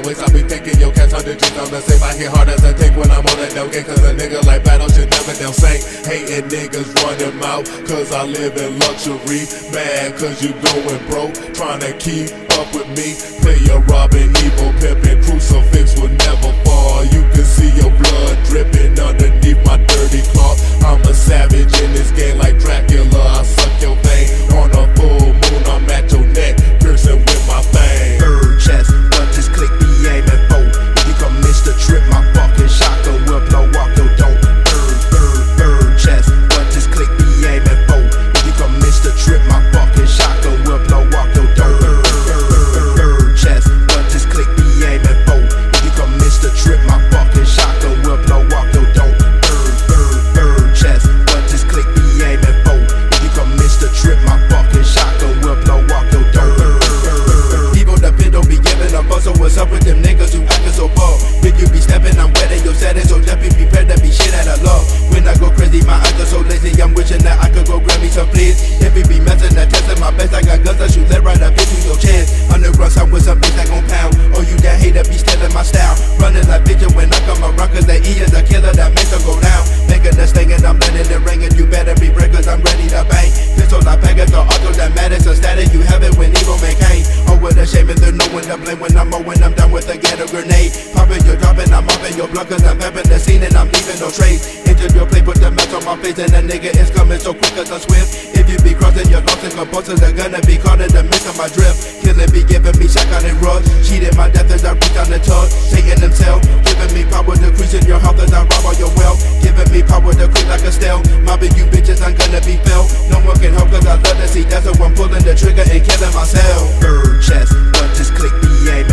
waist, I be thinking your catch 100 G's on the safe. I hit hard as I take when I'm on that dope game, cause a nigga like battle should never down sink. Hating niggas run them out, cause I live in luxury. Mad cause you going broke, trying to keep up with me. Play your Robin, evil pimpin', crucifix will never fall. You can see your blood dripping underneath my dirty cloth. I'm a savage in this game like Dracula. I suck your vein on a full moon. I'm at your neck, piercing with my fang. Bird chest, but this click be aiming for. If you come miss the trip, my fucking shotgun will blow off your dope. Bird chest, but this click be aiming for. If you come miss the trip, my fucking shotgun will blow off your dope. Bird chest, but this click be aiming for. If you come miss the trip, my fucking shotgun will blow off your dope. Bird chest, but this click be aiming for. If you come miss the trip, my fucking shotgun will blow off your dope. People depend on be giving a fuss, so what's up with them niggas who actin' so poor? If you be stepping, I'm wet in your setting, so just be prepared to be shit out of love. When I go crazy, my eyes are so lazy, I'm wishing that I could go grab me some fleas. If you be messing, I testing my best, I got guns that shoot that right up into your chest. Underground sound with some bitch that gon' pound. Oh, you that hater be stealing my style. Running like bitch when I come around, cause that E is a killer that makes her go down. Making a sting and I'm letting it ring, and you better be brave cause I'm ready to bang. Pistol I pack it, the auto that matters, so static you have it when evil make hang. Oh, what a shame, and there's no one to blame when I'm mowing, I'm done with a ghetto grenade. Popping your drop and I'm off your blood cause I'm pepping the scene and I'm leaving no trace. Enter your play, put the mess on my face, and the nigga is coming so quick cause I'm swift. If you be crossing your lost and compulsions, they're gonna be caught in the midst of my drift. Killing be giving me shotgun and rush, cheating my death as I reach on the tug. Taking themselves, giving me power to crease in your health as I rob all your wealth. Giving me power to creep like a stale. Mobbing you bitches, I'm gonna be felt. No one can help cause I love to see death, so I'm pulling the trigger and killing myself. Bird chest, but this click be aiming